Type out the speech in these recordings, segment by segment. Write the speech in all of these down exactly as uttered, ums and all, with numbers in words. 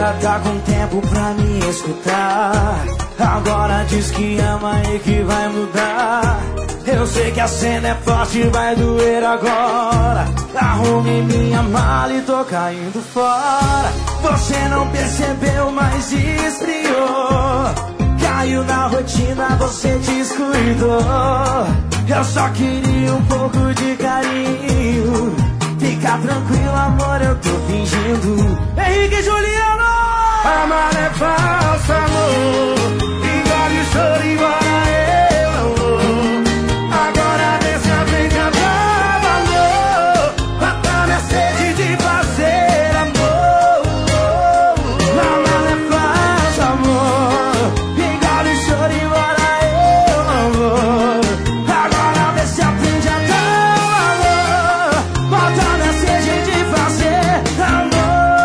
Agora tá com tempo pra me escutar. Agora diz que ama e que vai mudar. Eu sei que a cena é forte, vai doer agora. Arrume minha mala e tô caindo fora. Você não percebeu, mas esfriou. Caiu na rotina, você descuidou. Eu só queria um pouco de carinho. Fica tranquilo, amor, eu tô fingindo. Henrique e Juliano! Amar é falso, amor. Engole o choro e embora eu não vou. Agora desce a frente, acaba, amor. Mata minha sede de fazer amor. Amar é falso, amor. Engole o choro e embora eu não vou. Agora desce a frente, acaba, amor. Mata minha sede de fazer amor.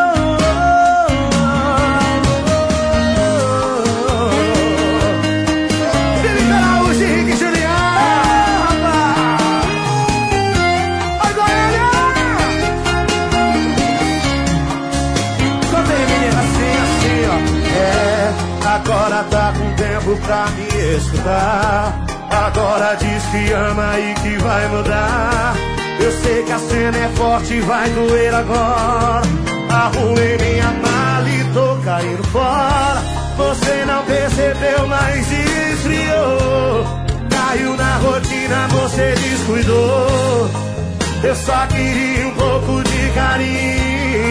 Agora tá com tempo pra me escutar. Agora diz que ama e que vai mudar. Eu sei que a cena é forte e vai doer agora. Arrumei minha mala e tô caindo fora. Você não percebeu, mas esfriou. Caiu na rotina, você descuidou. Eu só queria um pouco de carinho.